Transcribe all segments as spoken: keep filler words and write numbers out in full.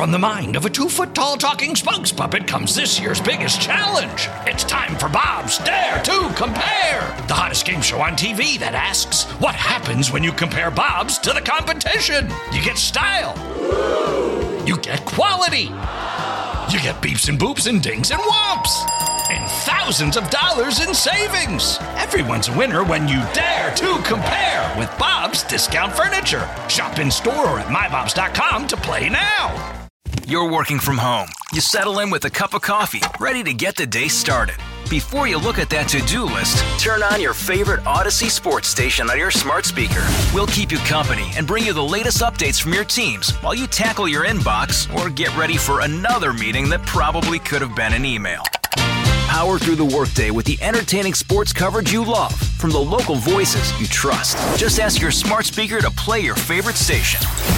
From the mind of a two-foot-tall talking spokes puppet comes this year's biggest challenge. It's time for Bob's Dare to Compare, the hottest game show on T V that asks, what happens when you compare Bob's to the competition? You get style. You get quality. You get beeps and boops and dings and whomps. And thousands of dollars in savings. Everyone's a winner when you dare to compare with Bob's Discount Furniture. Shop in store or at my bobs dot com to play now. You're working from home. You settle in with a cup of coffee, ready to get the day started. Before you look at that to-do list, turn on your favorite Odyssey sports station on your smart speaker. We'll keep you company and bring you the latest updates from your teams while you tackle your inbox or get ready for another meeting that probably could have been an email. Power through the workday with the entertaining sports coverage you love from the local voices you trust. Just ask your smart speaker to play your favorite station.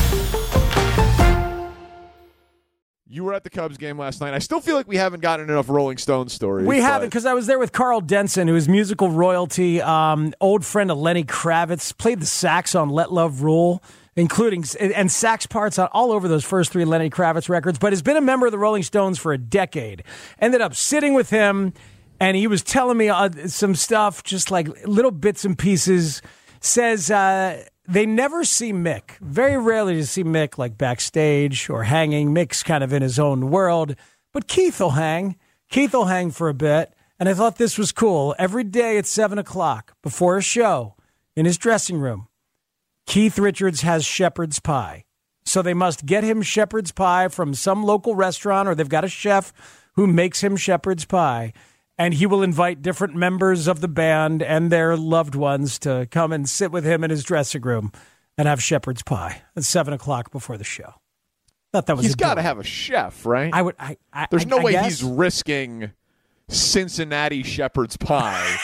You were at the Cubs game last night. I still feel like we haven't gotten enough Rolling Stones stories. We haven't, because I was there with Carl Denson, who is musical royalty, um, old friend of Lenny Kravitz, played the sax on Let Love Rule, including and sax parts on all over those first three Lenny Kravitz records, but has been a member of the Rolling Stones for a decade. Ended up sitting with him, and he was telling me uh, some stuff, just like little bits and pieces. Says uh, they never see Mick. Very rarely to see Mick like backstage or hanging. Mick's kind of in his own world. But Keith will hang. Keith will hang for a bit. And I thought this was cool. Every day at seven o'clock before a show in his dressing room, Keith Richards has shepherd's pie. So they must get him shepherd's pie from some local restaurant, or they've got a chef who makes him shepherd's pie. And he will invite different members of the band and their loved ones to come and sit with him in his dressing room and have shepherd's pie at seven o'clock before the show. Thought that was. He's got to have a chef, right? I would. I. I There's I, no I way guess. he's risking Cincinnati shepherd's pie.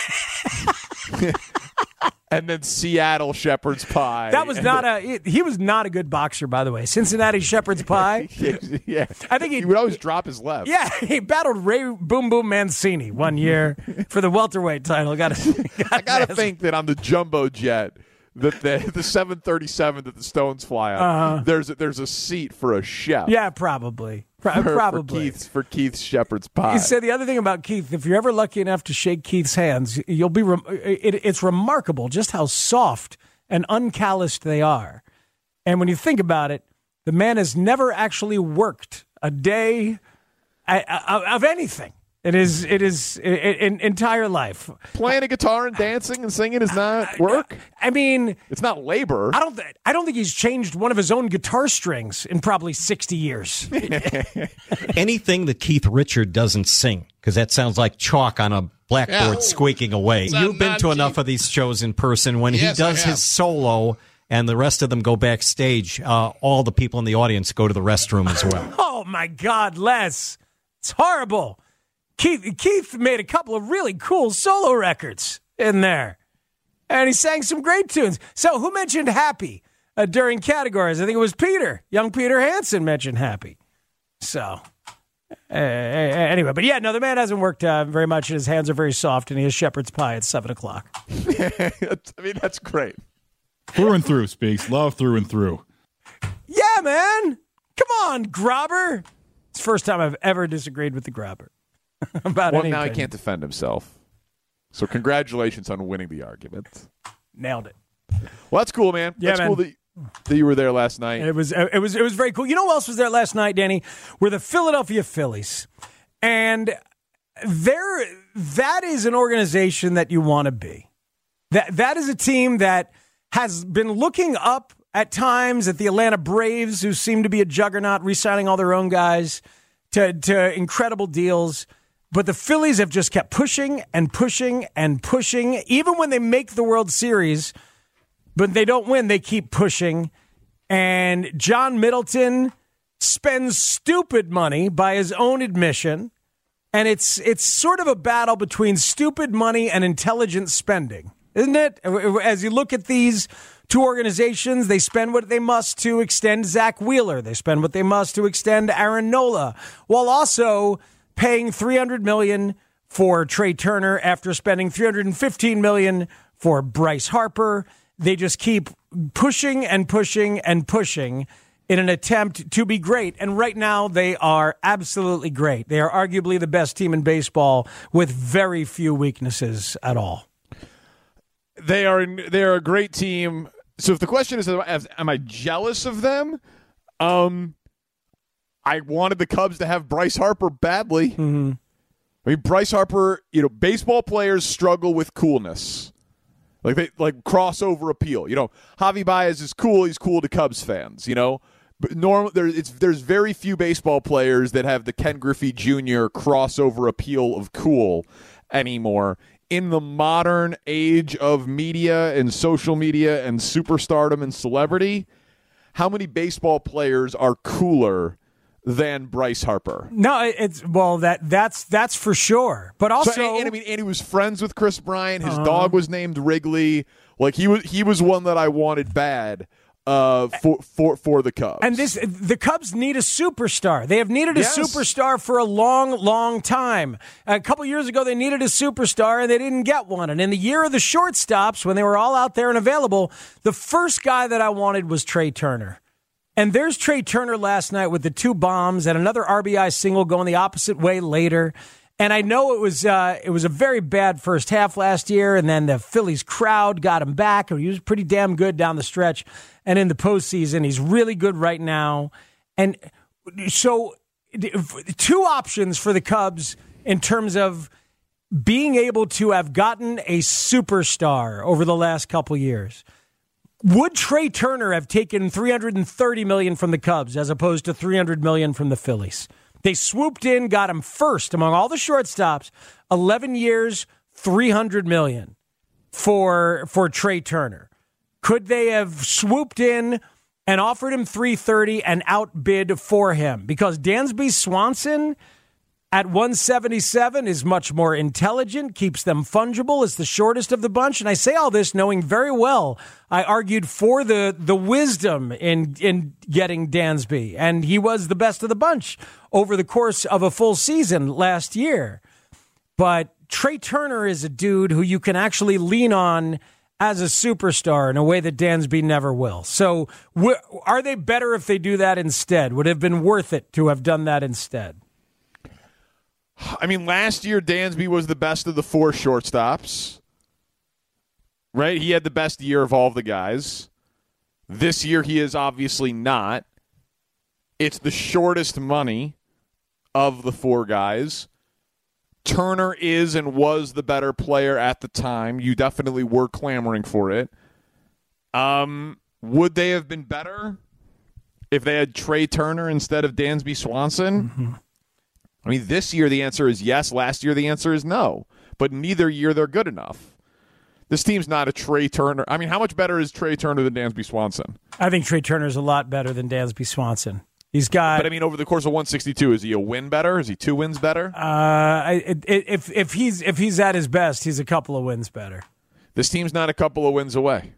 And then Seattle shepherd's pie. That was not a. He was not a good boxer, by the way. Cincinnati shepherd's pie. Yeah, I think he, he would always drop his left. Yeah, he battled Ray Boom Boom Mancini one year for the welterweight title. Got to. I got to think that on the jumbo jet, that the the seven thirty-seven that the Stones fly on, uh-huh. there's a, there's a seat for a chef. Yeah, probably. Pro- for, probably. For Keith's, for Keith's shepherd's pie. He said the other thing about Keith, if you're ever lucky enough to shake Keith's hands, you'll be. Re- it, it's remarkable just how soft and uncalloused they are. And when you think about it, the man has never actually worked a day of anything. It is, it is in entire life. Playing a guitar and dancing and singing is not work. I mean, it's not labor. I don't. Th- I don't think he's changed one of his own guitar strings in probably sixty years. Anything that Keith Richard doesn't sing, because that sounds like chalk on a blackboard Yeah. squeaking away. It's You've been not to cheap. enough of these shows in person. When Yes, he I does have. his solo and the rest of them go backstage, uh, all the people in the audience go to the restroom as well. Oh my God, Les, it's horrible. Keith, Keith made a couple of really cool solo records in there. And he sang some great tunes. So who mentioned Happy uh, during categories? I think it was Peter. Young Peter Hansen mentioned Happy. So, uh, anyway. But yeah, no, the man hasn't worked uh, very much, and his hands are very soft, and he has shepherd's pie at seven o'clock. I mean, that's great. Through and through, Speaks. Love through and through. Yeah, man. Come on, Grobber. It's the first time I've ever disagreed with the Grobber. About well, anything. now he can't defend himself. So congratulations on winning the argument. Nailed it. Well, that's cool, man. Yeah, that's man. cool that, that you were there last night. It was it was it was very cool. You know who else was there last night, Danny? Were the Philadelphia Phillies. And there that is an organization that you want to be. That that is a team that has been looking up at times at the Atlanta Braves, who seem to be a juggernaut, re-signing all their own guys to to incredible deals. But the Phillies have just kept pushing and pushing and pushing. Even when they make the World Series, but they don't win, they keep pushing. And John Middleton spends stupid money by his own admission. And it's it's sort of a battle between stupid money and intelligent spending, isn't it? As you look at these two organizations, they spend what they must to extend Zach Wheeler. They spend what they must to extend Aaron Nola, while also paying three hundred million dollars for Trey Turner after spending three hundred fifteen million dollars for Bryce Harper. They just keep pushing and pushing and pushing in an attempt to be great. And right now, they are absolutely great. They are arguably the best team in baseball with very few weaknesses at all. They are they are a great team. So if the question is, am I jealous of them? Um, I wanted the Cubs to have Bryce Harper badly. Mm-hmm. I mean, Bryce Harper, you know, baseball players struggle with coolness. Like they like crossover appeal. You know, Javi Baez is cool. He's cool to Cubs fans, you know. But normal, there, it's, there's very few baseball players that have the Ken Griffey Junior crossover appeal of cool anymore. In the modern age of media and social media and superstardom and celebrity, how many baseball players are cooler than Bryce Harper? No, it's well that that's that's for sure. But also, so, and, and I mean, and he was friends with Chris Bryant. His uh, dog was named Wrigley. Like he was, he was one that I wanted bad. Uh, for for for the Cubs. And this, the Cubs need a superstar. They have needed a yes. superstar for a long, long time. A couple years ago, they needed a superstar, and they didn't get one. And in the year of the shortstops, when they were all out there and available, the first guy that I wanted was Trey Turner. And there's Trey Turner last night with the two bombs and another R B I single going the opposite way later. And I know it was uh, it was a very bad first half last year, and then the Phillies crowd got him back, and he was pretty damn good down the stretch. And in the postseason, he's really good right now. And so two options for the Cubs in terms of being able to have gotten a superstar over the last couple years. Would Trey Turner have taken three hundred thirty million dollars from the Cubs as opposed to three hundred million dollars from the Phillies? They swooped in, got him first among all the shortstops, eleven years, three hundred million dollars for for Trey Turner. Could they have swooped in and offered him three hundred thirty and outbid for him? Because Dansby Swanson at one seventy-seven is much more intelligent, keeps them fungible, is the shortest of the bunch. And I say all this knowing very well I argued for the the wisdom in in getting Dansby, and he was the best of the bunch over the course of a full season last year. But Trey Turner is a dude who you can actually lean on as a superstar in a way that Dansby never will. So wh- are they better if they do that instead? Would it have been worth it to have done that instead? I mean, last year Dansby was the best of the four shortstops, right? He had the best year of all of the guys. This year he is obviously not. It's the shortest money of the four guys. Turner is and was the better player at the time. You definitely were clamoring for it. Um, would they have been better if they had Trey Turner instead of Dansby Swanson? Mm-hmm. I mean, this year the answer is yes. Last year the answer is no. But neither year they're good enough. This team's not a Trey Turner. I mean, how much better is Trey Turner than Dansby Swanson? I think Trey Turner's a lot better than Dansby Swanson. He's got. But I mean, over the course of one sixty-two, is he a win better? Is he two wins better? Uh, I, it, if if he's if he's at his best, he's a couple of wins better. This team's not a couple of wins away.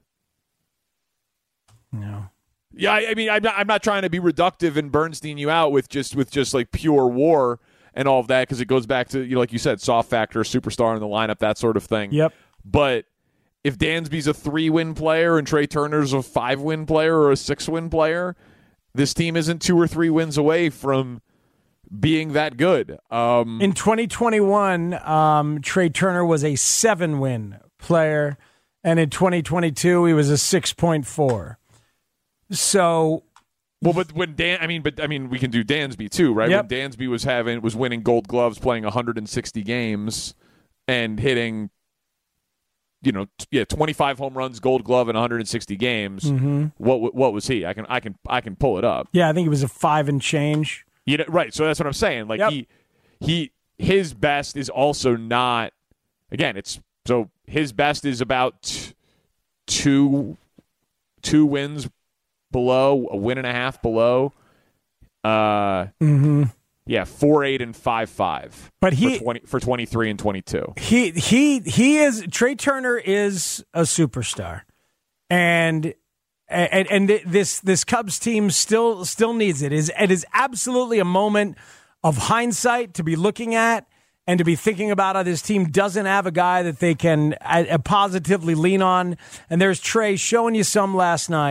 No. Yeah, I, I mean, I'm not, I'm not trying to be reductive and Bernstein you out with just with just like pure WAR and all of that, because it goes back to, you know, like you said, soft factor, superstar in the lineup, that sort of thing. Yep. But if Dansby's a three-win player and Trey Turner's a five-win player or a six-win player, this team isn't two or three wins away from being that good. Um, in twenty twenty-one, um, Trey Turner was a seven-win player, and in twenty twenty-two, he was a six point four. So, well, but when Dan, I mean, but I mean, we can do Dansby too, right? Yep. When Dansby was having was winning Gold Gloves, playing one hundred sixty games, and hitting, you know, t- yeah, twenty-five home runs, Gold Glove in one hundred sixty games. Mm-hmm. What what was he? I can I can I can pull it up. Yeah, I think it was a five and change. You know, right. So that's what I'm saying. Like yep. he he his best is also not. Again, it's so his best is about t- two two wins below, a win and a half below. Uh, mm-hmm. Yeah, four eight and five five. But he for, twenty, for twenty-three and twenty-two. He he he is Trey Turner is a superstar, and and and this this Cubs team still still needs it. Is it is absolutely a moment of hindsight to be looking at and to be thinking about how this team doesn't have a guy that they can uh, positively lean on. And there's Trey showing you some last night.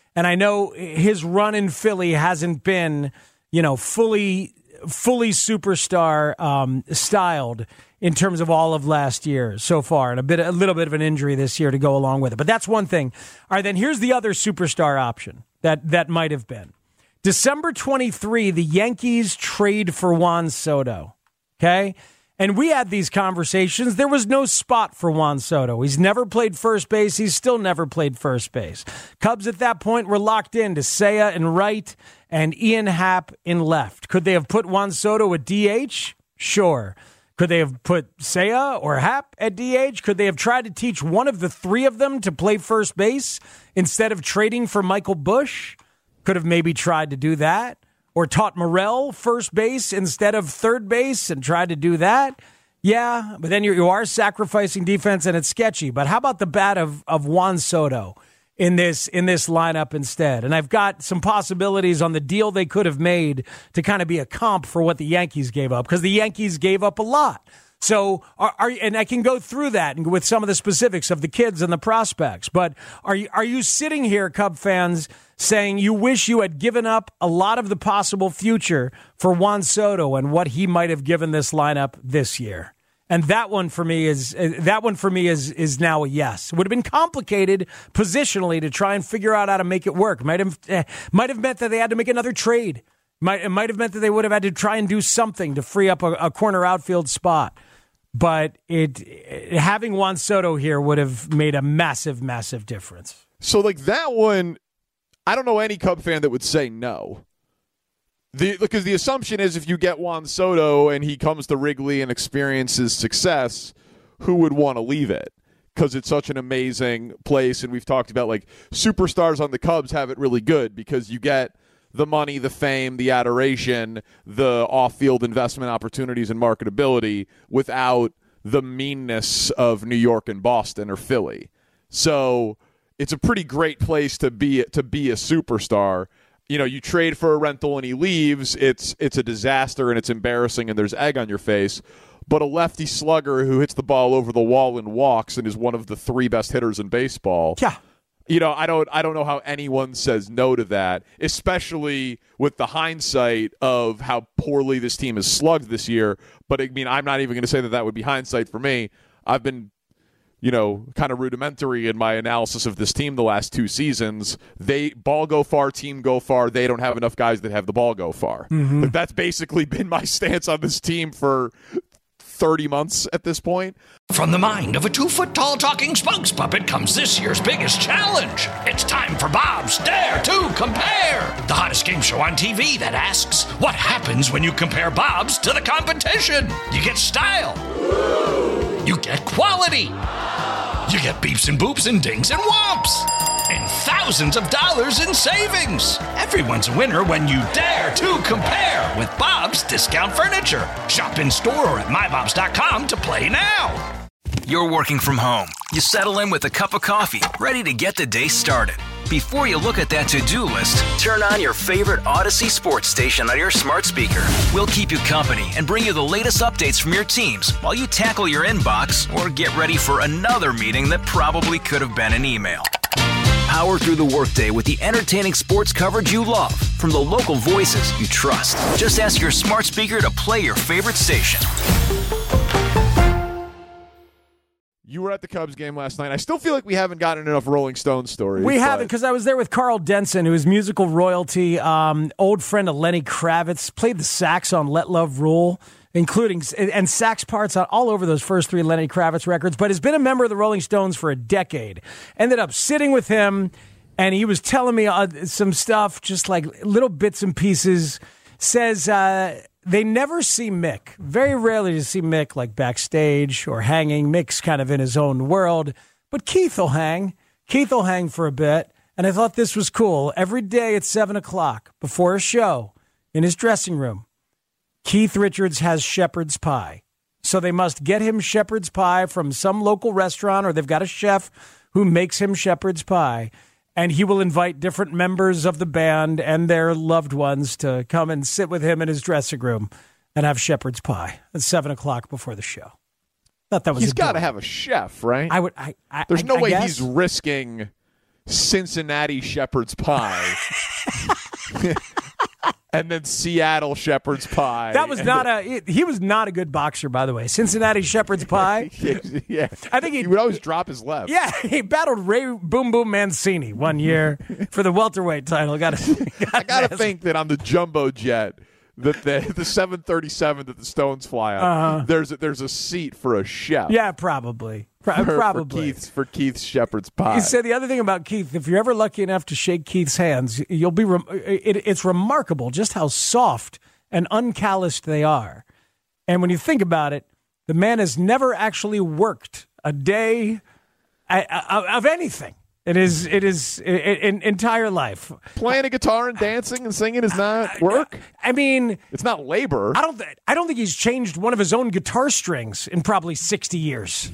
And I know his run in Philly hasn't been, you know, fully, fully superstar um, styled in terms of all of last year so far, and a bit, a little bit of an injury this year to go along with it. But that's one thing. All right, then here's the other superstar option that that might have been. December twenty-third, the Yankees trade for Juan Soto. Okay? And we had these conversations. There was no spot for Juan Soto. He's never played first base. He's still never played first base. Cubs at that point were locked in to Seiya in right and Ian Happ in left. Could they have put Juan Soto at D H? Sure. Could they have put Seiya or Happ at D H? Could they have tried to teach one of the three of them to play first base instead of trading for Michael Busch? Could have maybe tried to do that. Or taught Morel first base instead of third base and tried to do that. Yeah, but then you, you are sacrificing defense and it's sketchy. But how about the bat of, of Juan Soto in this in this lineup instead? And I've got some possibilities on the deal they could have made to kind of be a comp for what the Yankees gave up, because the Yankees gave up a lot. So, are, are and I can go through that and with some of the specifics of the kids and the prospects. But are you are you sitting here, Cub fans, saying you wish you had given up a lot of the possible future for Juan Soto and what he might have given this lineup this year? And that one for me is that one for me is is now a yes. It would have been complicated positionally to try and figure out how to make it work. Might have eh, might have meant that they had to make another trade. Might it might have meant that they would have had to try and do something to free up a, a corner outfield spot. But it, it having Juan Soto here would have made a massive, massive difference. So, like, that one, I don't know any Cub fan that would say no. The, because the assumption is if you get Juan Soto and he comes to Wrigley and experiences success, who would want to leave it? Because it's such an amazing place, and we've talked about, like, superstars on the Cubs have it really good because you get the money, the fame, the adoration, the off-field investment opportunities and marketability without the meanness of New York and Boston or Philly. So it's a pretty great place to be to be a superstar. You know, you trade for a rental and he leaves, it's it's a disaster and it's embarrassing and there's egg on your face. But a lefty slugger who hits the ball over the wall and walks and is one of the three best hitters in baseball. Yeah. You know, I don't I don't know how anyone says no to that, especially with the hindsight of how poorly this team has slugged this year. But, I mean, I'm not even going to say that that would be hindsight for me. I've been, you know, kind of rudimentary in my analysis of this team the last two seasons. They ball go far, team go far. They don't have enough guys that have the ball go far. Mm-hmm. But that's basically been my stance on this team for thirty months at this point. From the mind of a two-foot-tall talking spokes puppet comes this year's biggest challenge. It's time for Bob's Dare to Compare, the hottest game show on T V that asks, what happens when you compare Bob's to the competition? You get style. You get quality. You get beeps and boops and dings and whomps. And thousands of dollars in savings. Everyone's a winner when you dare to compare with Bob's Discount Furniture. Shop in store or at my bobs dot com to play now. You're working from home. You settle in with a cup of coffee, ready to get the day started. Before you look at that to-do list, turn on your favorite Odyssey sports station on your smart speaker. We'll keep you company and bring you the latest updates from your teams while you tackle your inbox or get ready for another meeting that probably could have been an email. Power through the workday with the entertaining sports coverage you love from the local voices you trust. Just ask your smart speaker to play your favorite station. You were at the Cubs game last night. I still feel like we haven't gotten enough Rolling Stones stories. We haven't, because I was there with Carl Denson, who is musical royalty, um, old friend of Lenny Kravitz, played the sax on Let Love Rule, including and sax parts on all over those first three Lenny Kravitz records, but has been a member of the Rolling Stones for a decade. Ended up sitting with him, and he was telling me uh, some stuff, just like little bits and pieces. Says uh, they never see Mick. Very rarely to see Mick like backstage or hanging. Mick's kind of in his own world, but Keith will hang. Keith will hang for a bit, and I thought this was cool. Every day at seven o'clock before a show in his dressing room, Keith Richards has shepherd's pie. So they must get him shepherd's pie from some local restaurant, or they've got a chef who makes him shepherd's pie. And he will invite different members of the band and their loved ones to come and sit with him in his dressing room and have shepherd's pie at seven o'clock before the show. Thought that was he's got to have a chef, right? I would. I, I, There's I, no I way guess. he's risking Cincinnati shepherd's pie. And then Seattle shepherd's pie. That was not a. He was not a good boxer, by the way. Cincinnati shepherd's pie. yeah, I think he, he would always drop his left. Yeah, he battled Ray Boom Boom Mancini one year for the welterweight title. Got to. I got to think that on the jumbo jet, that the the seven thirty-seven that the Stones fly on, uh-huh. there's a, there's a seat for a chef. Yeah, probably. Pro- for, probably. For Keith's, for Keith's shepherd's pie. He said the other thing about Keith, if you're ever lucky enough to shake Keith's hands, you'll be. Rem- it, it's remarkable just how soft and uncalloused they are. And when you think about it, the man has never actually worked a day of anything. It is. It is in entire life. Playing a guitar and dancing and singing is not work. I mean, it's not labor. I don't. Th- I don't think he's changed one of his own guitar strings in probably sixty years.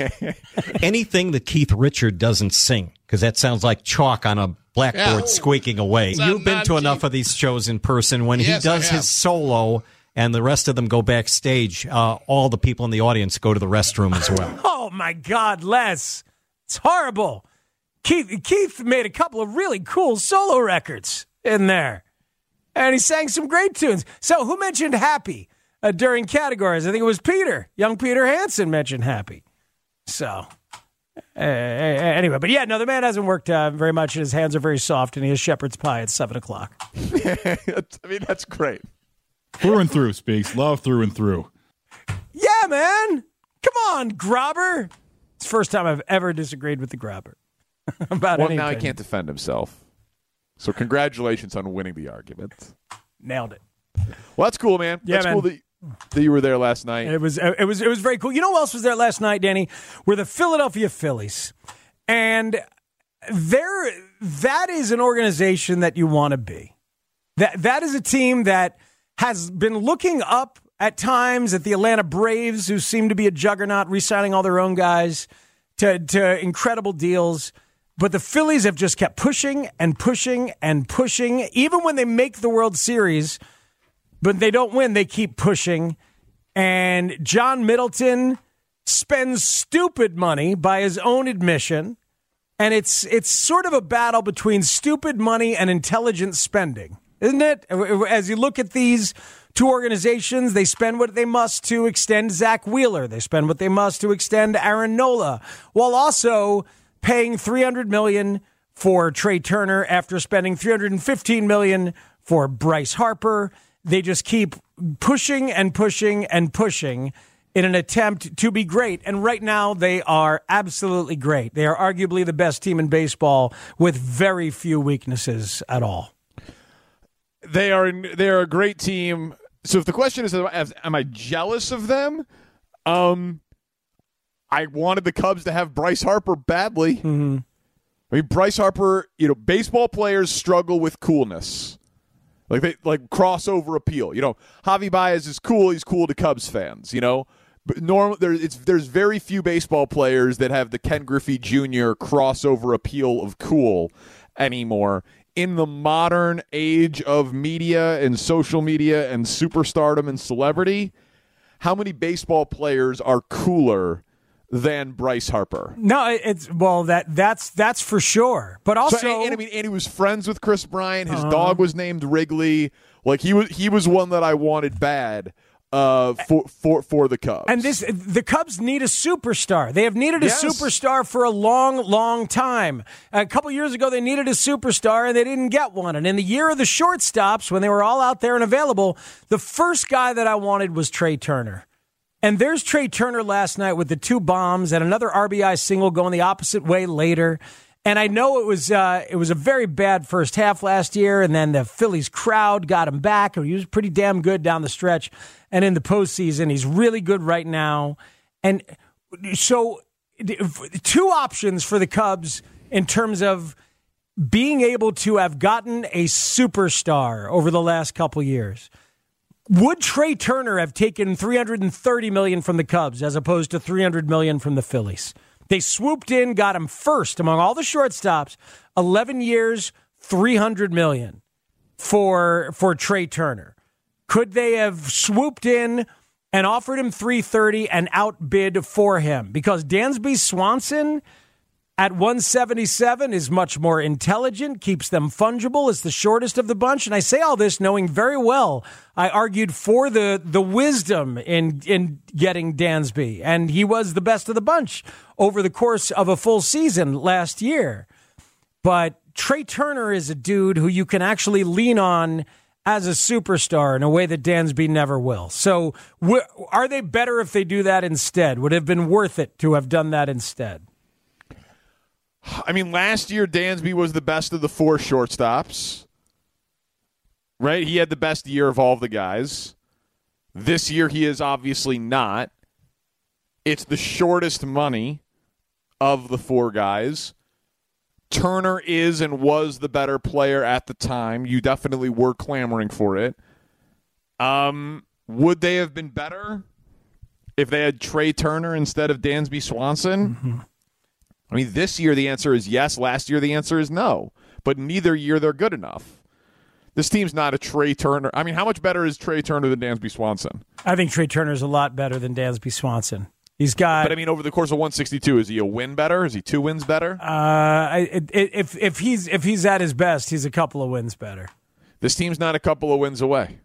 Anything that Keith Richard doesn't sing, because that sounds like chalk on a blackboard yeah. squeaking away. That You've been to deep? enough of these shows in person. When yes, he does his solo and the rest of them go backstage, uh, all the people in the audience go to the restroom as well. Oh my God, Les, it's horrible. Keith Keith made a couple of really cool solo records in there, and he sang some great tunes. So who mentioned Happy uh, during categories? I think it was Peter. Young Peter Hansen mentioned Happy. So uh, anyway, but yeah, no, the man hasn't worked uh, very much, and his hands are very soft, and he has shepherd's pie at seven o'clock. I mean, that's great. Through and through, Speaks. Love through and through. Yeah, man. Come on, Grobber. It's the first time I've ever disagreed with the Grobber. About well, anything. now he can't defend himself. So congratulations on winning the argument. Nailed it. Well, that's cool, man. Yeah, that's man. cool that, that you were there last night. It was it was it was very cool. You know who else was there last night, Danny? Were the Philadelphia Phillies. And there that is an organization that you want to be. That that is a team that has been looking up at times at the Atlanta Braves, who seem to be a juggernaut, re-signing all their own guys to to incredible deals. But the Phillies have just kept pushing and pushing and pushing. Even when they make the World Series, but they don't win, they keep pushing. And John Middleton spends stupid money by his own admission. And it's it's sort of a battle between stupid money and intelligent spending, isn't it? As you look at these two organizations, they spend what they must to extend Zach Wheeler. They spend what they must to extend Aaron Nola, while also paying three hundred million dollars for Trey Turner after spending three hundred fifteen million dollars for Bryce Harper. They just keep pushing and pushing and pushing in an attempt to be great. And right now, they are absolutely great. They are arguably the best team in baseball with very few weaknesses at all. They are they are a great team. So if the question is, am I jealous of them? Um, I wanted the Cubs to have Bryce Harper badly. Mm-hmm. I mean, Bryce Harper, you know, baseball players struggle with coolness. Like they like crossover appeal. You know, Javi Baez is cool. He's cool to Cubs fans, you know. But normal there it's there's very few baseball players that have the Ken Griffey Junior crossover appeal of cool anymore. In the modern age of media and social media and superstardom and celebrity, how many baseball players are cooler than Bryce Harper? No, it's well that that's that's for sure. But also, so, and, and I mean, and he was friends with Chris Bryant. His uh, dog was named Wrigley. Like he was, he was one that I wanted bad. Uh, for for for the Cubs. And this, the Cubs need a superstar. They have needed a yes. superstar for a long, long time. A couple years ago, they needed a superstar, and they didn't get one. And in the year of the shortstops, when they were all out there and available, the first guy that I wanted was Trey Turner. And there's Trey Turner last night with the two bombs and another R B I single going the opposite way later. And I know it was uh, it was a very bad first half last year, and then the Phillies crowd got him back. He was pretty damn good down the stretch. And in the postseason, he's really good right now. And so two options for the Cubs in terms of being able to have gotten a superstar over the last couple years. Would Trey Turner have taken three hundred thirty million dollars from the Cubs as opposed to three hundred million dollars from the Phillies? They swooped in, got him first among all the shortstops, eleven years, three hundred million dollars for for Trey Turner. Could they have swooped in and offered him three hundred thirty and outbid for him? Because Dansby Swanson, at one seventy-seven is much more intelligent, keeps them fungible, is the shortest of the bunch. And I say all this knowing very well I argued for the the wisdom in in getting Dansby, and he was the best of the bunch over the course of a full season last year. But Trey Turner is a dude who you can actually lean on as a superstar in a way that Dansby never will. So wh- are they better if they do that instead? Would it have been worth it to have done that instead? I mean, last year Dansby was the best of the four shortstops, right? He had the best year of all the guys. This year he is obviously not. It's the shortest money of the four guys. Turner is and was the better player at the time. You definitely were clamoring for it. Um, would they have been better if they had Trey Turner instead of Dansby Swanson? Mm-hmm. I mean, this year the answer is yes. Last year the answer is no. But neither year they're good enough. This team's not a Trey Turner. I mean, how much better is Trey Turner than Dansby Swanson? I think Trey Turner's a lot better than Dansby Swanson. He's got. But I mean, over the course of one sixty-two, is he a win better? Is he two wins better? Uh, it, it, if if he's if he's at his best, he's a couple of wins better. This team's not a couple of wins away.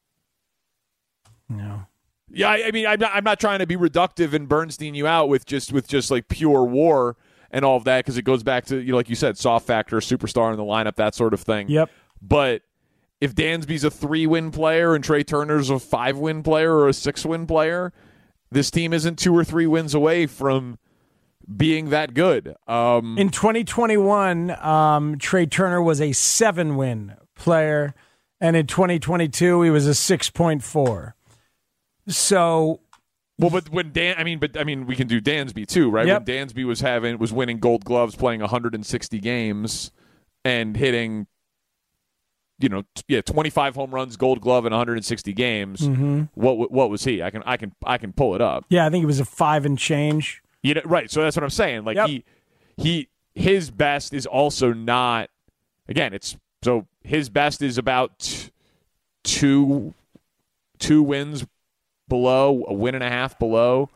No. Yeah, I, I mean, I'm not, I'm not trying to be reductive and Bernstein you out with just with just like pure war and all of that, because it goes back to, you know, like you said, soft factor, superstar in the lineup, that sort of thing. Yep. But if Dansby's a three-win player and Trey Turner's a five-win player or a six-win player, this team isn't two or three wins away from being that good. Um, in twenty twenty-one, um, Trey Turner was a seven-win player, and in twenty twenty-two, he was a six point four. So, well, but when Dan, I mean, but I mean, we can do Dansby too, right? Yep. When Dansby was having was winning Gold Gloves, playing one hundred sixty games, and hitting, you know, t- yeah, twenty-five home runs, Gold Glove in one hundred sixty games. Mm-hmm. What what was he? I can I can I can pull it up. Yeah, I think he was a five and change. You know, right. So that's what I'm saying. Like yep. he he his best is also not. Again, it's so his best is about t- two two wins below, a win and a half below.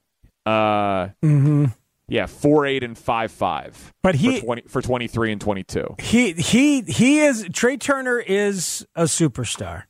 Uh, mm-hmm. Yeah, four eight and five five. But he for, twenty, for twenty-three and twenty-two. He he he is Trey Turner is a superstar,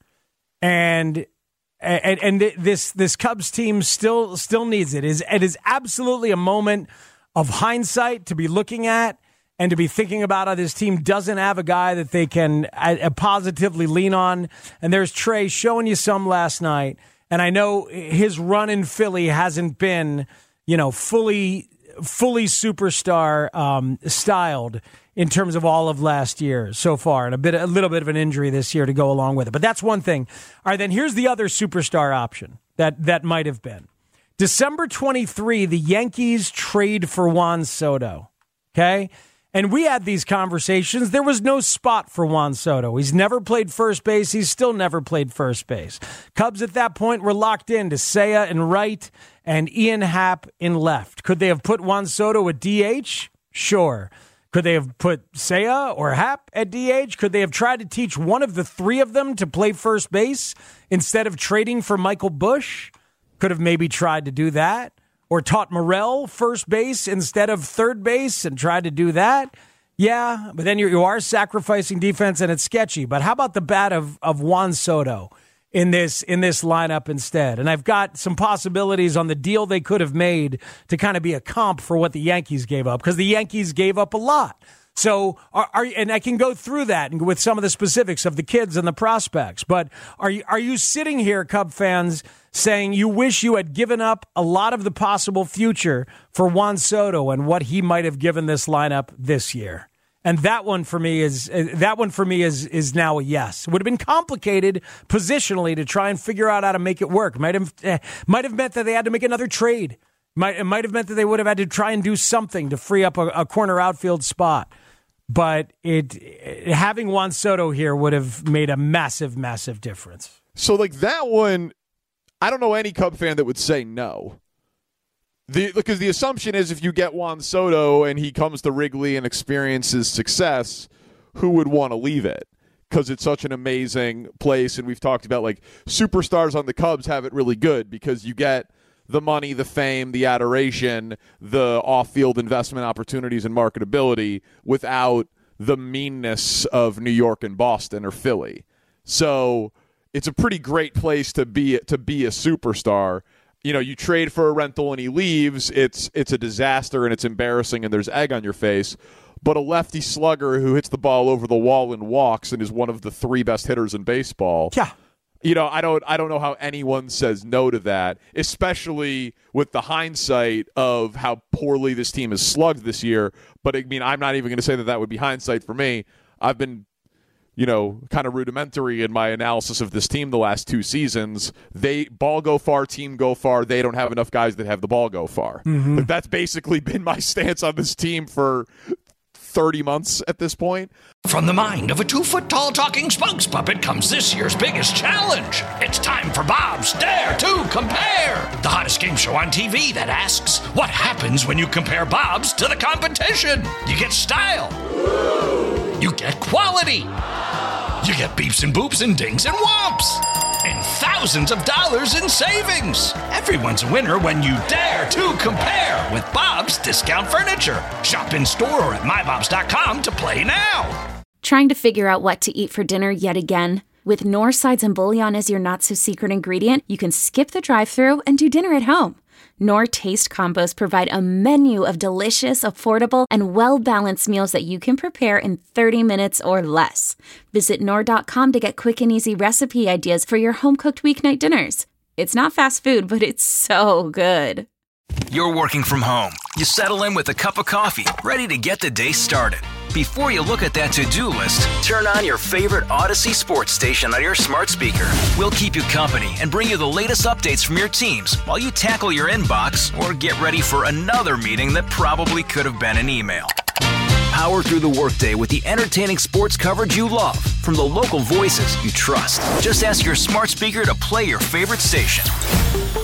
and and and this this Cubs team still still needs it. It is it is absolutely a moment of hindsight to be looking at and to be thinking about how this team doesn't have a guy that they can uh, positively lean on. And there's Trey showing you some last night. And I know his run in Philly hasn't been, you know, fully, fully superstar um, styled in terms of all of last year so far, and a bit, a little bit of an injury this year to go along with it. But that's one thing. All right, then here's the other superstar option that that might have been December twenty-third. The Yankees trade for Juan Soto. Okay. And we had these conversations. There was no spot for Juan Soto. He's never played first base. He's still never played first base. Cubs at that point were locked in to Seiya in right and Ian Happ in left. Could they have put Juan Soto at D H? Sure. Could they have put Seiya or Happ at D H? Could they have tried to teach one of the three of them to play first base instead of trading for Michael Busch? Could have maybe tried to do that. Or taught Morel first base instead of third base and tried to do that. Yeah, but then you, you are sacrificing defense and it's sketchy. But how about the bat of, of Juan Soto in this in this lineup instead? And I've got some possibilities on the deal they could have made to kind of be a comp for what the Yankees gave up, because the Yankees gave up a lot. So, are, are and I can go through that with some of the specifics of the kids and the prospects. But are you are you sitting here, Cub fans, saying you wish you had given up a lot of the possible future for Juan Soto and what he might have given this lineup this year? And that one for me is that one for me is is now a yes. It would have been complicated positionally to try and figure out how to make it work. Might have eh, might have meant that they had to make another trade. Might it might have meant that they would have had to try and do something to free up a, a corner outfield spot. But it, it having Juan Soto here would have made a massive, massive difference. So, like that one, I don't know any Cub fan that would say no. The because the assumption is if you get Juan Soto and he comes to Wrigley and experiences success, who would want to leave it? Because it's such an amazing place, and we've talked about like superstars on the Cubs have it really good because you get the money, the fame, the adoration, the off-field investment opportunities and marketability without the meanness of New York and Boston or Philly. So it's a pretty great place to be to be a superstar. You know, you trade for a rental and he leaves, it's it's a disaster and it's embarrassing and there's egg on your face. But a lefty slugger who hits the ball over the wall and walks and is one of the three best hitters in baseball. Yeah. You know, I don't I don't know how anyone says no to that, especially with the hindsight of how poorly this team has slugged this year. But I mean, I'm not even going to say that that would be hindsight for me. I've been, you know, kind of rudimentary in my analysis of this team the last two seasons. They ball go far, team go far. They don't have enough guys that have the ball go far. Mm-hmm. But that's basically been my stance on this team for thirty months at this point. From the mind of a two-foot-tall talking spokes puppet comes this year's biggest challenge. It's time for Bob's Dare to Compare, the hottest game show on T V that asks, what happens when you compare Bob's to the competition? You get style. You get quality. You get beeps and boops and dings and whomps. And thousands of dollars in savings. Everyone's a winner when you dare to compare with Bob's Discount Furniture. Shop in store or at my bobs dot com to play now. Trying to figure out what to eat for dinner yet again? With Knorr sides and bouillon as your not-so-secret ingredient, you can skip the drive-thru and do dinner at home. Knorr Taste Combos provide a menu of delicious, affordable, and well-balanced meals that you can prepare in thirty minutes or less. Visit Knorr dot com to get quick and easy recipe ideas for your home-cooked weeknight dinners. It's not fast food, but it's so good. You're working from home. You settle in with a cup of coffee, ready to get the day started. Before you look at that to-do list, turn on your favorite Odyssey sports station on your smart speaker. We'll keep you company and bring you the latest updates from your teams while you tackle your inbox or get ready for another meeting that probably could have been an email. Power through the workday with the entertaining sports coverage you love from the local voices you trust. Just ask your smart speaker to play your favorite station.